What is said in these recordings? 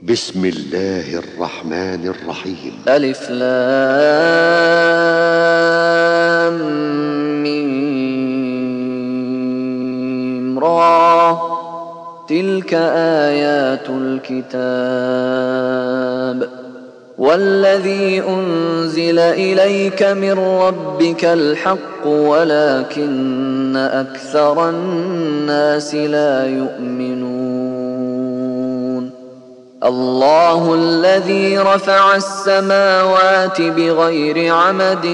بسم الله الرحمن الرحيم. ألف لام ميم را. تلك آيات الكتاب والذي أنزل إليك من ربك الحق ولكن أكثر الناس لا يؤمنون. الله الذي رفع السماوات بغير عمد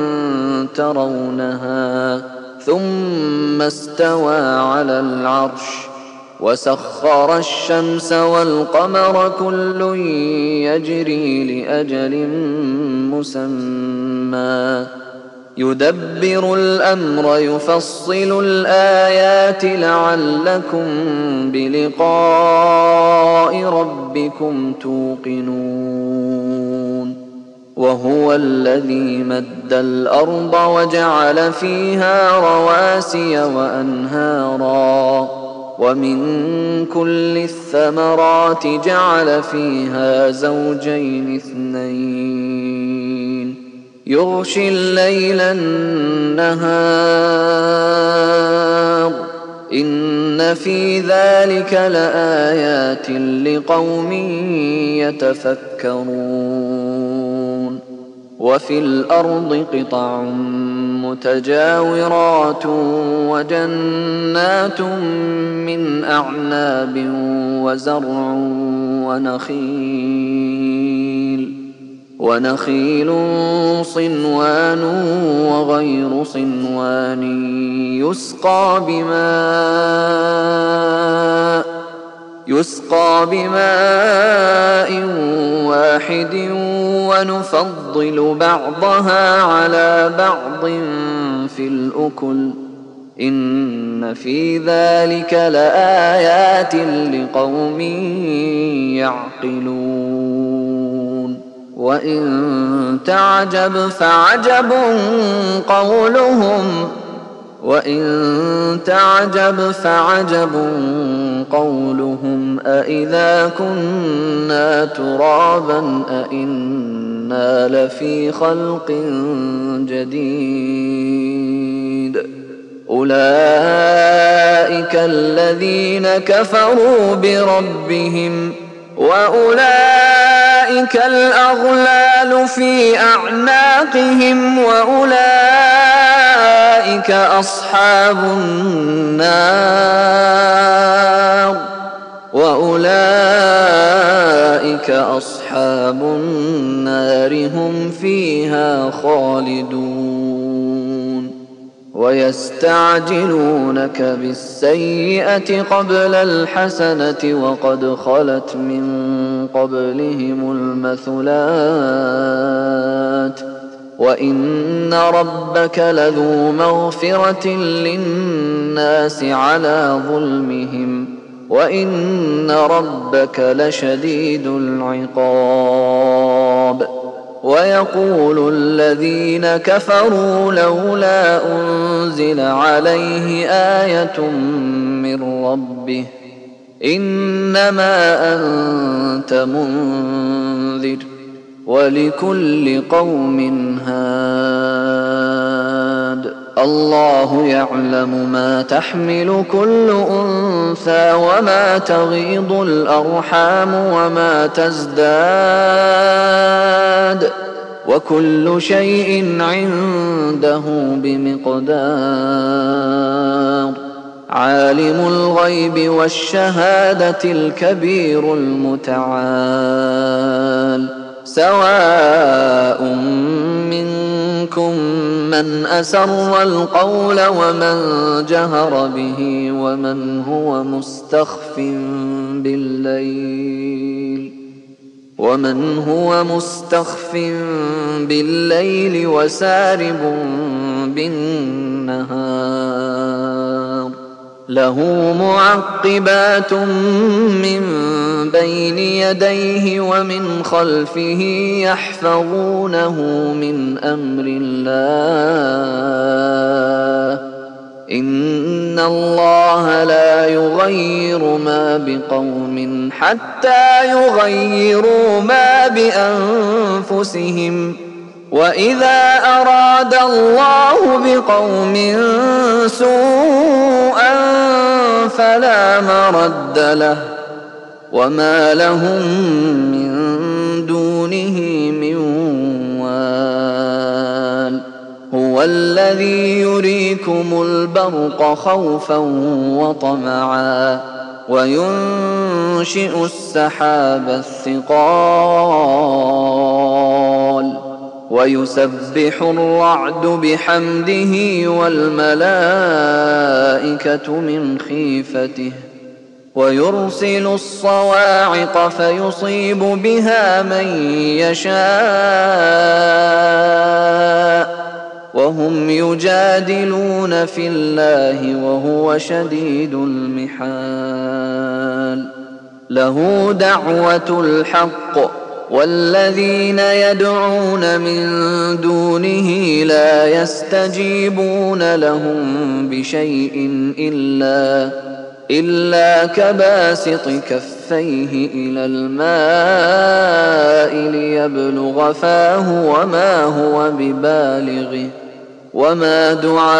ترونها ثم استوى على العرش وسخر الشمس والقمر كل يجري لأجل مسمى يدبر الأمر يفصل الآيات لعلكم بلقاء ربكم توقنون. وهو الذي مد الأرض وجعل فيها رواسي وأنهارا ومن كل الثمرات جعل فيها زوجين اثنين يغشي الليل النهار إن في ذلك لآيات لقوم يتفكرون. وفي الأرض قطع متجاورات وجنات من أعناب وزرع ونخيل صنوان وغير صنوان يسقى بماء واحد ونفضل بعضها على بعض في الأكل إن في ذلك لآيات لقوم يعقلون. وإن تعجب فعجب قولهم أإذا كنا ترابا أإنا لفي خلق جديد أولئك الذين كفروا بربهم وأولئك الأغلال في أعناقهم وأولئك أصحاب النار هم فيها خالدون. ويستعجلونك بالسيئة قبل الحسنة وقد خلت من قبلهم المثلات وإن ربك لذو مغفرة للناس على ظلمهم وإن ربك لشديد العقاب. ويقول الذين كفروا لولا أنزل عليه آية من ربه إنما أنت منذر ولكل قوم هاد. الله يعلم ما تحمل كل أنثى وما تغيض الأرحام وما تزداد وكل شيء عنده بمقدار. عالم الغيب والشهادة الكبير المتعال. سواء منكم من أسر القول ومن جهر به ومن هو مستخف بالليل وسارب بالنهار. له معقبات من بين يديه ومن خلفه يحفظونه من أمر الله إن الله لا يغير ما بقوم حتى يغيروا ما بأنفسهم وإذا أراد الله بقوم سوءا فلا مرد له وما لهم من دونه من وال هو الذي يريكم البرق خوفا وطمعا وينشئ السحاب الثقال ويسبح الرعد بحمده والملائكة من خيفته ويرسل الصواعق فيصيب بها من يشاء وهم يجادلون في الله وهو شديد المحال له دعوة الحق والذين يدعون من دونه لا يستجيبون لهم بشيء إلا كباسط كفيه إلى الماء ليبلغ فاه وما هو ببالغه وما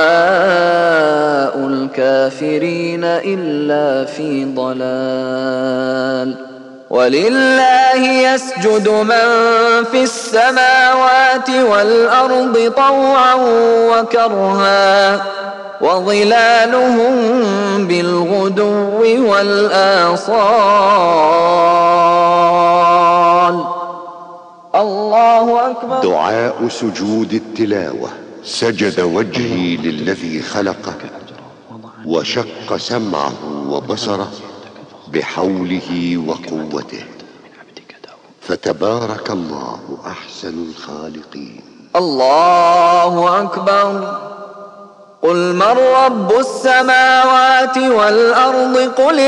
دعاء الكافرين إلا في ضلال ولله يسجد من في السماوات والأرض طوعا وكرها وظلالهم بالغدو والآصال الله أكبر. دعاء سجود التلاوة. سجد وجهي للذي خلقه وشق سمعه وبصره بحوله وقوته، فتبارك الله أحسن الخالقين. الله أكبر. قل من رب السماوات والأرض قل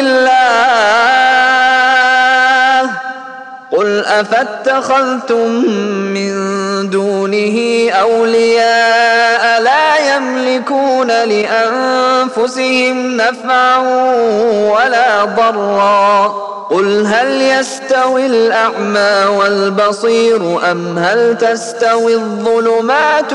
الله قل أفاتخذتم من دونه أولياء لا يملكون لأنفسهم نفعا ولا ضرا قل هل يستوي الأعمى والبصير أم هل تستوي الظلمات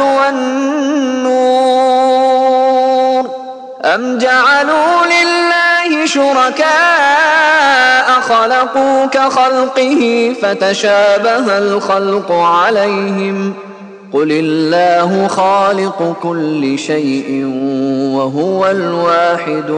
والنور أم جعلوا لله شركاء خلقوا كخلقه فتشابه الخلق عليهم قل الله خالق كل شيء وهو الواحد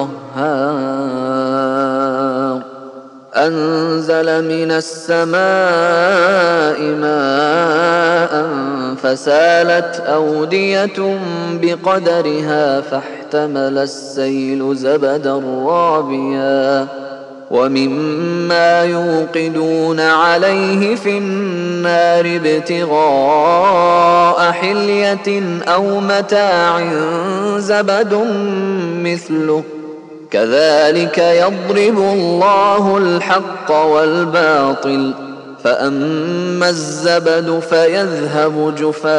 القهار أنزل من السماء ماء فسالت أودية بقدرها فاحتمل السيل زبدا رابيا ومما يوقدون عليه في النار ابتغاء حلية أو متاع زبد مثله كذلك يضرب الله الحق والباطل فأما الزبد فيذهب جفاء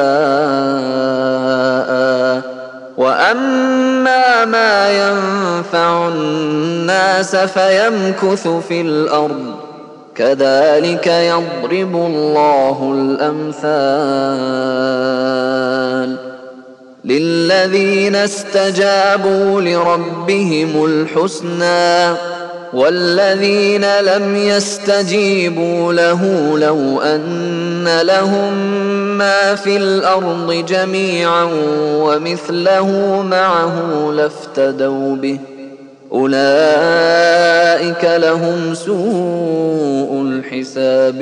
وأما ما ينفع الناس فيمكث في الأرض كذلك يضرب الله الأمثال للذين استجابوا لربهم الحسنى والذين لم يستجيبوا له لو أن لهم ما في الأرض جميعا ومثله معه لافتدوا به أولئك لهم سوء الحساب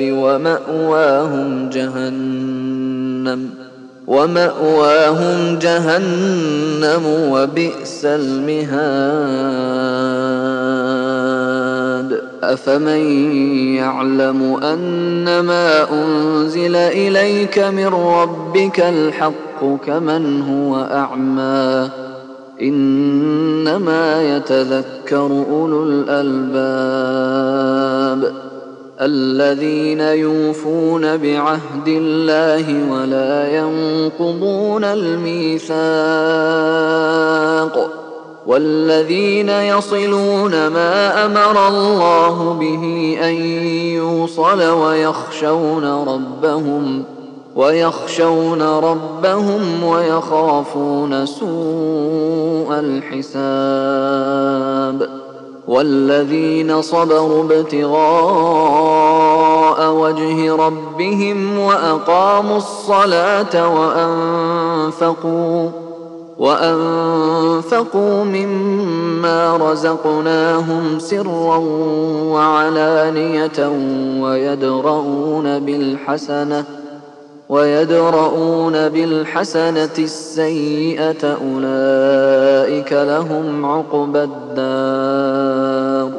ومأواهم جهنم وبئس المهاد أفمن يعلم أنما أنزل إليك من ربك الحق كمن هو أعمى إنما يتذكر أولو الألباب الذين يوفون بعهد الله ولا ينقضون الميثاق والذين يصلون ما أمر الله به أن يوصل ويخشون ربهم ويخافون سوء الحساب والذين صبروا ابتغاء وجه ربهم وأقاموا الصلاة وأنفقوا مما رزقناهم سرا وعلانية ويدرؤون بالحسنة السيئة أولئك لهم عقبى الدار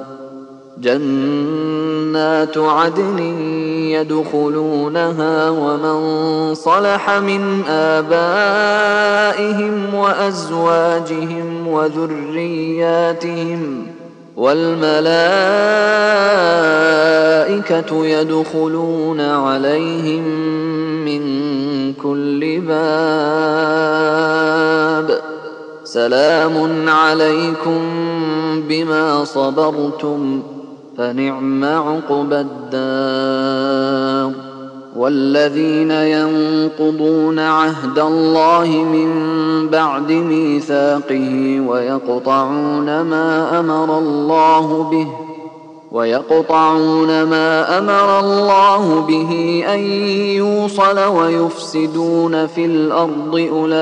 جنات عدن يدخلونها ومن صلح من آبائهم وأزواجهم وذرياتهم والملائكة يدخلون عليهم من كل باب سلام عليكم بما صبرتم فنعم عقبى الدار والذين ينقضون عهد الله من بعد ميثاقه ويقطعون ما أمر الله به أن يوصل ويفسدون في الأرض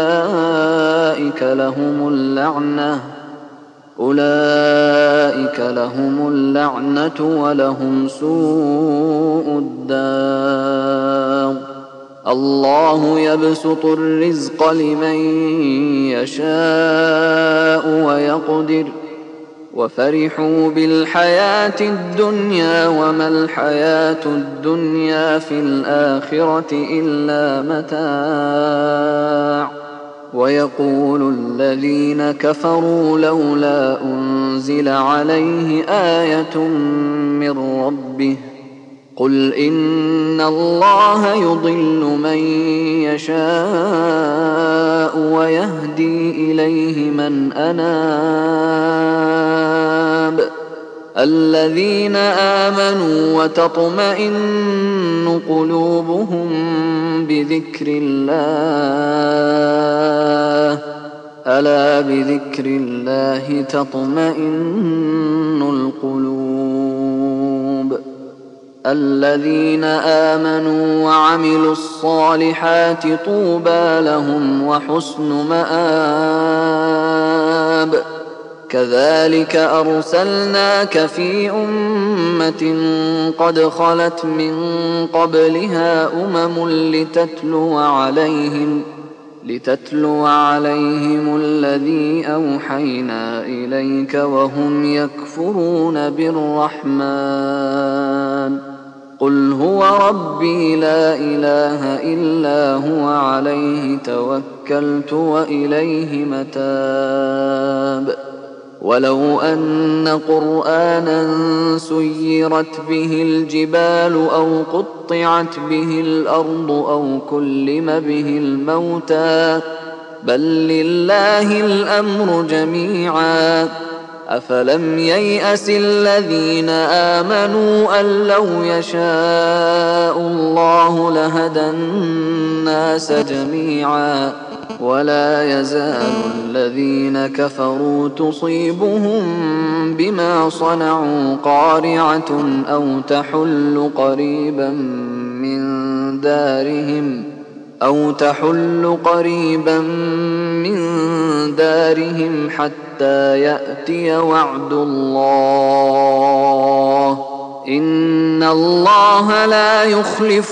أولئك لهم اللعنة ولهم سوء الدار الله يبسط الرزق لمن يشاء ويقدر وفرحوا بالحياة الدنيا وما الحياة الدنيا في الآخرة إلا متاع ويقول الذين كفروا لولا أنزل عليه آية من ربه قل إن الله يضل من يشاء ويهدي إليه من أناب الذين آمنوا وتطمئن قلوبهم بذكر الله ألا بذكر الله تطمئن القلوب الذين آمنوا وعملوا الصالحات طوبى لهم وحسن مآب كذلك أرسلناك في أمة قد خلت من قبلها لتتلو عليهم الذي أوحينا إليك وهم يكفرون بالرحمن قل هو ربي لا إله إلا هو عليه توكلت وإليه متاب ولو أن قرآنا سيرت به الجبال أو قطعت به الأرض أو كلم به الموتى بل لله الأمر جميعا أفلم ييأس الذين آمنوا أن لو يشاء الله لهدى الناس جميعا ولا يزال الذين كفروا تصيبهم بما صنعوا قارعة أو تحل قريبا من دارهم حتى يأتي وعد الله إن الله لا يخلف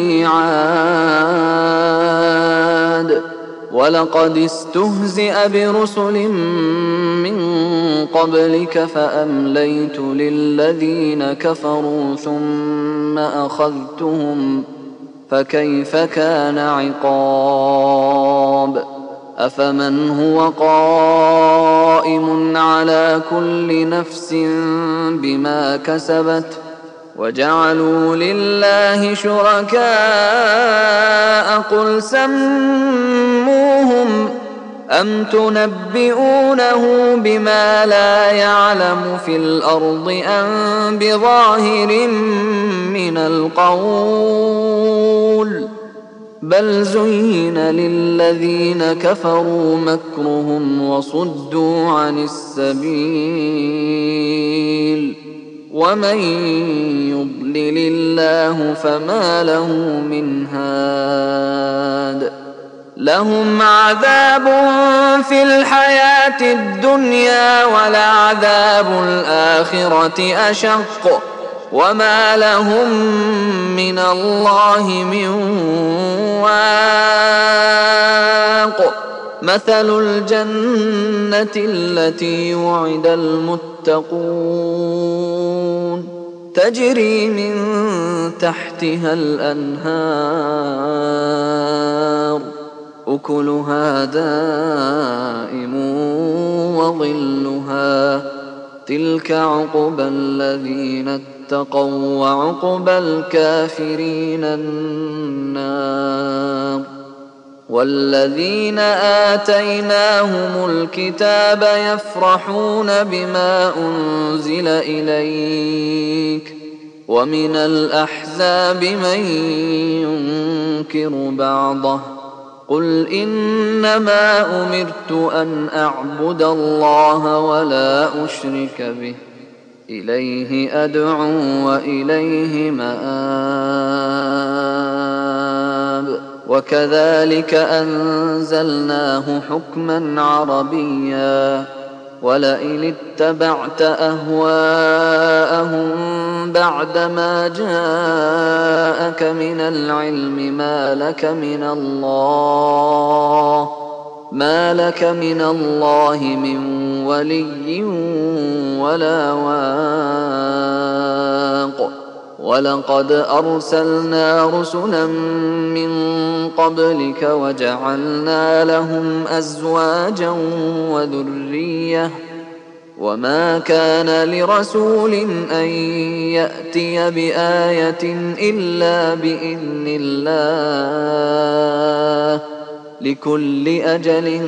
الميعاد ولقد استهزئ برسل من قبلك فأمليت للذين كفروا ثم أخذتهم فكيف كان عقاب أفمن هو قائم على كل نفس بما كسبت وجعلوا لله شركاء أم تنبئونه بما لا يعلم في الأرض أم بظاهر من القول بل زين للذين كفروا مكرهم وصدوا عن السبيل ومن يضلل الله فما له من هاد لهم عذاب في الحياة الدنيا ولعذاب الآخرة أشق وما لهم من الله من واق مثل الجنة التي وعد المتقون تجري من تحتها الأنهار أكلها دائم وظلها تلك عقبى الذين اتقوا وعقبى الكافرين النار والذين آتيناهم الكتاب يفرحون بما أنزل إليك ومن الأحزاب من ينكر بعضه قل إنما أمرت أن أعبد الله ولا أشرك به إليه أدعو وإليه مآب وكذلك أنزلناه حكما عربيا ولئن اتبعت أهواءهم بعدما جاءك من العلم ما لك من الله من ولي ولا واق ولقد أرسلنا رسلا من قبلك وجعلنا لهم أزواجا وذرية وما كان لرسول أن يأتي بآية إلا بإذن الله لكل أجل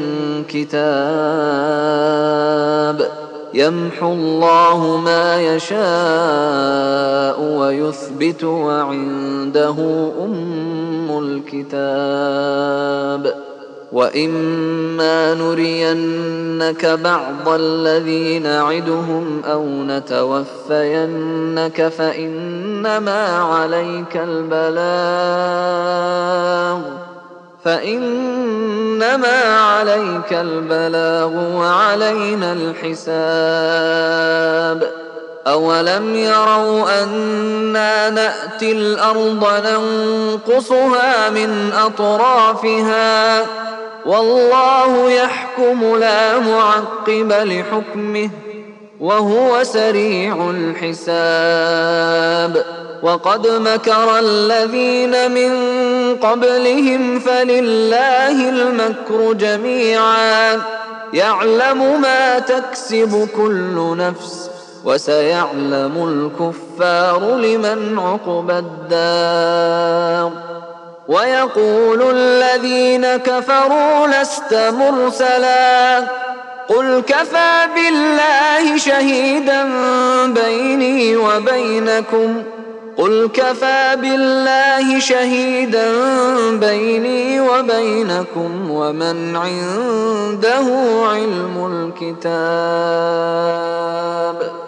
كتاب يمحو الله ما يشاء ويثبت وعنده أم الكتاب وإما نرينك بعض الذي نعدهم أو نتوفينك فإنما عليك البلاغ وعلينا الحساب أولم يروا أنا نأتي الأرض ننقصها من أطرافها والله يحكم لا معقب لحكمه وهو سريع الحساب وقد مكر الذين من قبلهم فلله المكر جميعا يعلم ما تكسب كل نفس وسيعلم الكفار لمن عقبى الدار ويقول الذين كفروا لست مرسلا قل كفى بالله شهيدا بيني وبينكم ومن عنده علم الكتاب